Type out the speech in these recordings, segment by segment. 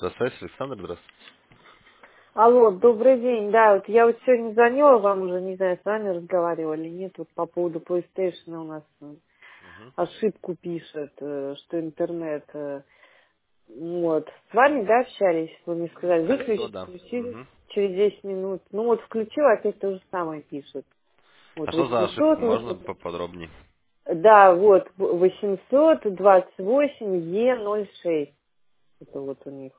Здравствуйте, Александр, здравствуйте. Алло, добрый день. Да, вот я вот сегодня звонила вам уже, не знаю, с вами разговаривали, нет, вот по поводу PlayStation у нас Мгм. ошибку пишет, что интернет, вот. С вами, да, общались, вы мне сказали, Скорее всего, выключить, да. включили Мгм. через 10 минут. Ну вот включила, опять то же самое пишет. А Вот что за ошибка? 800, Можно поподробнее? да, вот 828Е06, это вот у них.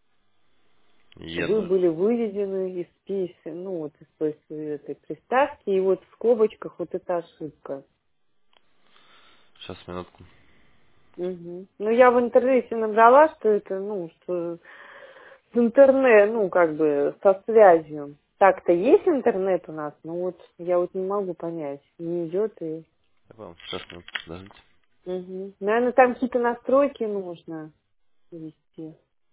Вы Е0. были выведены из списка, ну вот из той этой приставки, и вот в скобочках вот эта ошибка. Сейчас, минутку. Мгм. Ну я в интернете набрала, что это, ну, что с интернет, ну, как бы со связью. Так-то есть интернет у нас, но вот я вот не могу понять, не идет и... Я понял. Сейчас, минутку, подождите. Мгм. Наверное, там какие-то настройки нужно ввести.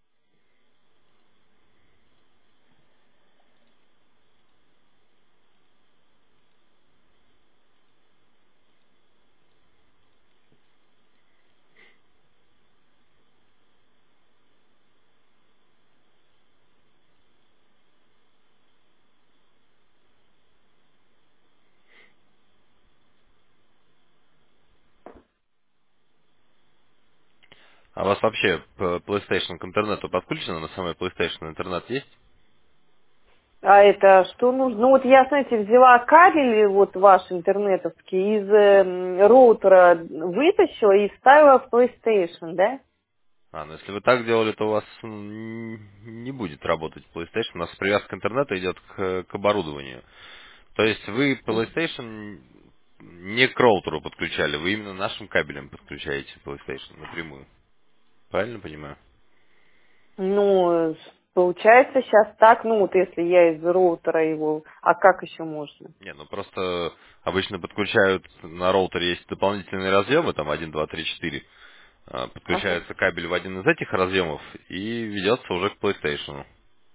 А у вас вообще PlayStation к интернету подключено? На самой PlayStation интернет есть? А это что нужно? Ну вот я, знаете, взяла кабель вот ваш интернетовский из роутера вытащила и вставила в PlayStation, да? А, ну если вы так делали, то у вас не будет работать PlayStation. У нас привязка к интернету идет к оборудованию. То есть вы PlayStation не к роутеру подключали, вы именно нашим кабелем подключаете PlayStation напрямую. Правильно понимаю? Ну, получается сейчас так, ну вот если я из роутера его, а как еще можно? Не, ну просто обычно подключают, на роутере есть дополнительные разъемы, там 1, 2, 3, 4. Ага. Подключается кабель в один из этих разъемов и ведется уже к PlayStation.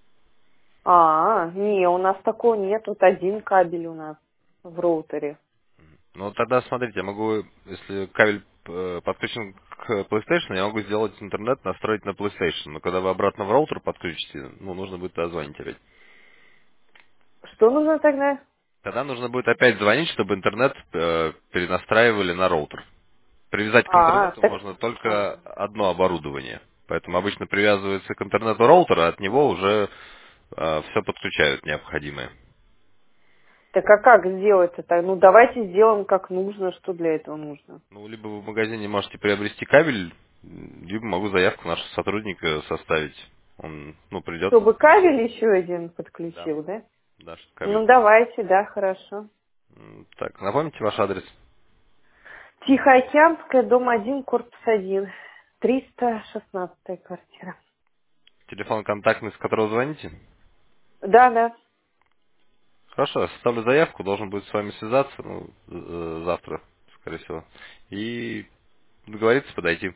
Не, у нас такого нет, вот один кабель у нас в роутере. Ну тогда смотрите, я могу, если кабель подключен к PlayStation, я могу сделать интернет, настроить на PlayStation. Но когда вы обратно в роутер подключите, ну нужно будет дозвонить опять. Что нужно тогда? Тогда нужно будет опять звонить, чтобы интернет перенастраивали на роутер. Привязать к интернету Так, можно ага. только одно оборудование. Поэтому обычно привязывается к интернету роутер, а от него уже все подключают необходимое. Так а как сделать это? Ну давайте сделаем как нужно, что для этого нужно. Ну, либо вы в магазине можете приобрести кабель, либо могу заявку нашего сотрудника составить. Он, ну, придет, Чтобы подключит. кабель еще один Да. подключил, да? Да, чтобы кабель Ну был. давайте, да, хорошо. Так, напомните ваш адрес. Тихоокеанская, дом 1, корпус 1, 316 квартира. Телефон контактный, с которого звоните. Да, да. Хорошо, я составлю заявку, должен будет с вами связаться, ну, завтра, скорее всего. И договориться подойти.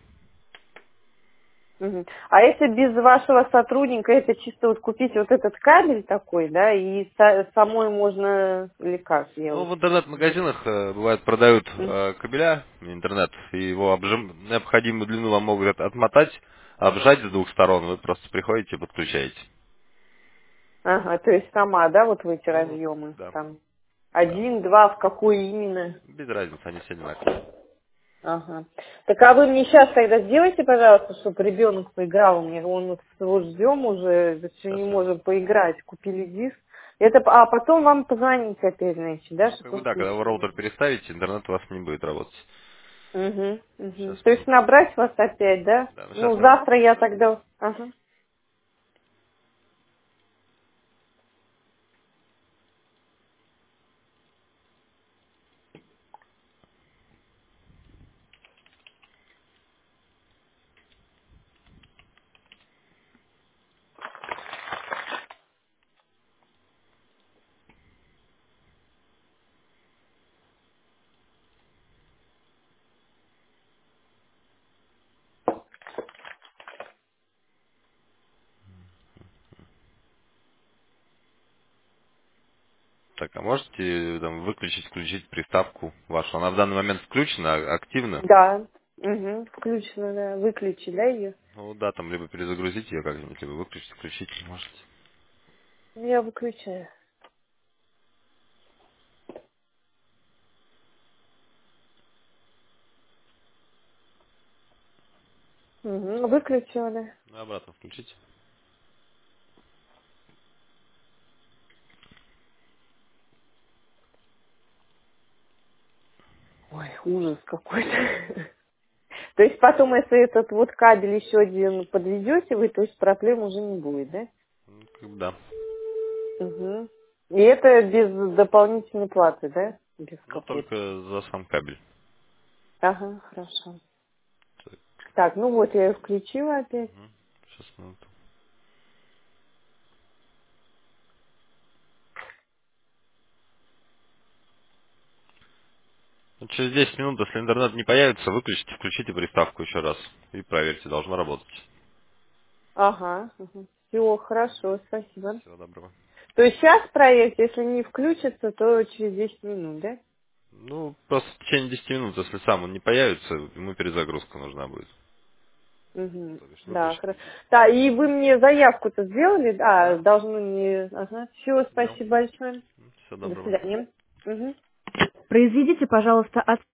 Мгм. А если без вашего сотрудника, это чисто вот купить вот этот кабель такой, да, и самой можно или как Ну, делать? в интернет-магазинах бывает продают М. кабеля, интернет, и его необходимую длину вам могут отмотать, обжать с двух сторон, вы просто приходите и подключаете. Ага, то есть сама, да, вот в эти Ну, разъемы да, там. да. Один, два, в какой именно? Без разницы, они все одинаковые. Ага. Так а вы мне сейчас тогда сделайте, пожалуйста, чтобы ребенок поиграл. У меня он вот его ждем уже, все не Сейчас можем минутку. поиграть. Купили диск. Это, а потом вам позвоните опять, значит, да, Ну, как чтобы бы вы да, когда вы включили. роутер переставите, интернет у вас не будет работать. Угу, угу. Сейчас, То есть минутку. набрать вас опять, да? Да, ну сейчас, Ну, минутку. завтра я тогда... Ага. Так, а можете там выключить, включить приставку вашу? Она в данный момент включена, активна? Да. Угу. Включено, да. Выключи, да, ее? Ну да, там либо перезагрузить ее как-нибудь, либо выключить, включить можете. Я выключаю. Угу. Выключила, да. Ну, обратно включите. Ой, ужас какой-то. То есть потом, если этот вот кабель еще один подведете вы, то есть проблем уже не будет, да? Ну, как бы да. Угу. И это без дополнительной платы, да? Без Ну, какой-то. только за сам кабель. Ага, хорошо. Так, Так, ну вот я ее включила опять. сейчас минуту. Ну, через 10 минут, если интернет не появится, выключите, включите приставку еще раз. И проверьте, должно работать. Ага, все, хорошо, спасибо. Всего доброго. То есть сейчас проект, если не включится, то через 10 минут, да? Ну, просто в течение 10 минут, если сам он не появится, ему перезагрузка нужна будет. Угу. То есть Да, выключить хорошо. нужно. Да, и вы мне заявку-то сделали? Да, Да. должны мне... Ага. Все, Сделал. спасибо большое. Всего До доброго. свидания. Угу. Произведите, пожалуйста,